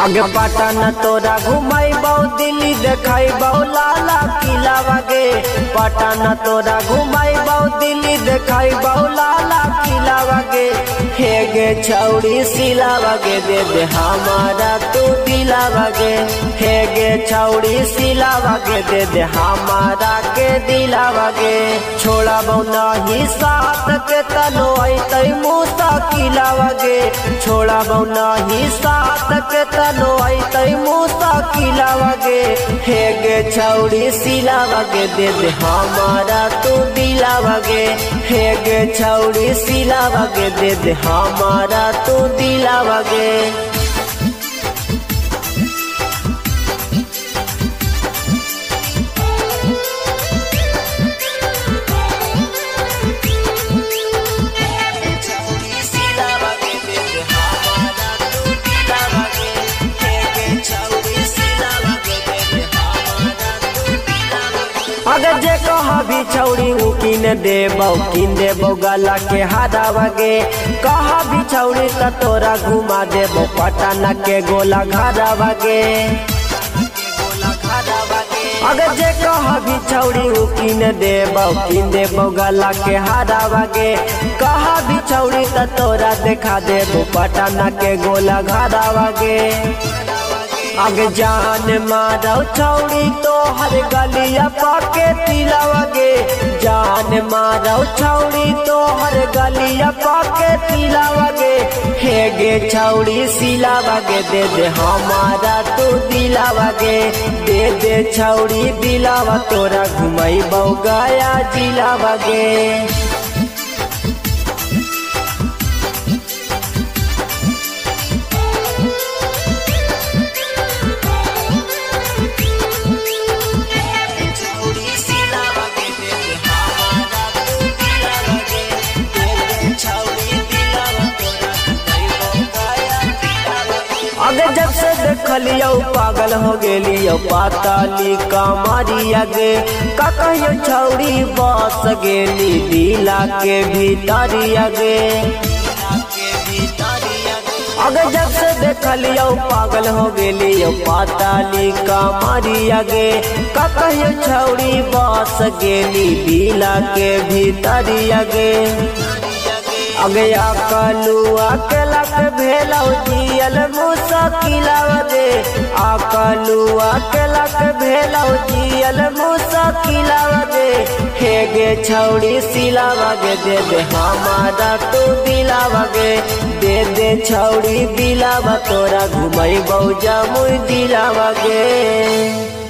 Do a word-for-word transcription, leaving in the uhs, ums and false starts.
आगे पटन तोरा घुमाइबौ दिल्ली देखाइबौ लाला किला वगे। पटन तोरा घुमाइबौ दिल्ली देखाइबौ लाला किला वगे। हे गे छौड़ी सिला वगे दे दे हमारा तू दिला वगे। हे गे छौड़ी सिला वगे दे दे हमारा के दिला वगे। छोड़ा बौना ही साथ के तनो ऐतै मूसा किला वगे। छोड़ा बौना ही साथ के तनो ऐतै मूसा किला वगे। हे गे छौड़ी सिला वगे दे दे हमारा तू दिला वगे। हे गे छौड़ी सिला वगे दे दे हमारा तू दिला वगे। अगर जे कहा भी छौड़ी उ किन देबौ किन देबौ गला के हारा वगे। कहा भी छौड़ी त तोरा घुमा देबौ पटना के गोला घारा वगे। अगर जे कहा भी छौड़ी उ किन देबौ किन देबौ गला के हारा वगे। कहा भी छौड़ी त तोरा देखा देबौ पटना के गोला घारा वगे। आगे जान मारौ छौड़ी तो हर गलिया पाके तिला वगे। जान मारौ छौड़ी तो हर गलिया पाके तिला वगे। हे गे छौड़ी सिला वगे दे दे हमारा तू दिला वगे। दे दे छौड़ी दिलावा तोरा घुमाइबौ गया जिला वगे। अगर जब से देखलियो पागल हो गेलियो पाताली कमारी आगे। का कहियो छौड़ी बस गेली दिला के भीतरी आगे। अगर जब से देखलियो पागल हो गेलियो पाताली कमारी आगे। का कहियो छौड़ी बस गेली दिला के भीतरी आगे। अगे आकलुआ के लक भेलौ जियल मूसा किला वगे। आकलुआ के लक भेलौ जियल मूसा किला वगे। हे गे छौड़ी सिला वगे दे दे हमारा तू दिला वगे। दे दे छौड़ी दिलावा तोरा घुमाइबौ जमुई जिला वगे।